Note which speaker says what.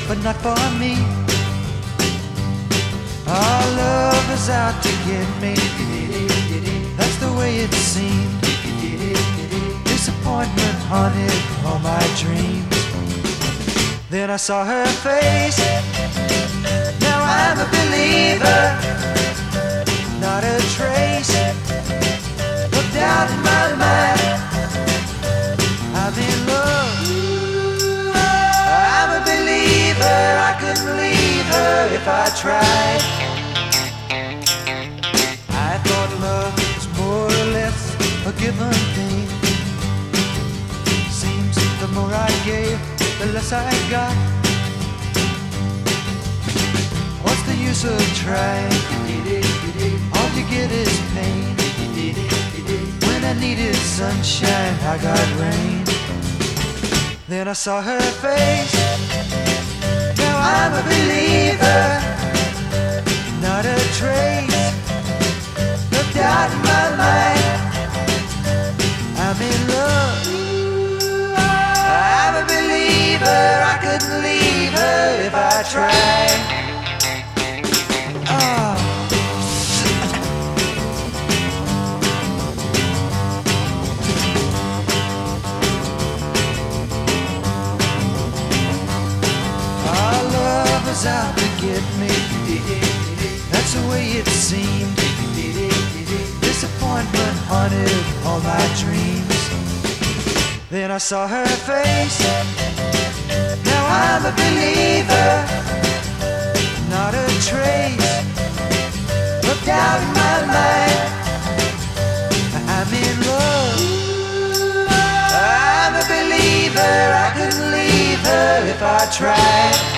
Speaker 1: but not for me. Our love is out to get me. That's the way it seemed. Disappointment haunted all my dreams. Then I saw her face. Now I'm a believer. Not a trace of doubt in my mind. I'm in love. I'm a believer. I couldn't leave her if I tried. I thought love was more or less a given thing. Seems the more I gave, the less I got. What's the use of trying? All you get is pain. When I needed sunshine, I got rain. Then I saw her face. Now I'm a believer. Not a trace of doubt in my mind. I'm in love. I'm a believer. I couldn't leave her if I tried. Oh. Our love was out to get me. That's the way it seemed. Disappointment haunted all my dreams. Then I saw her face. Now I'm a believer. Not a trace of doubt in my mind. I'm in love. I'm a believer. I couldn't leave her if I tried.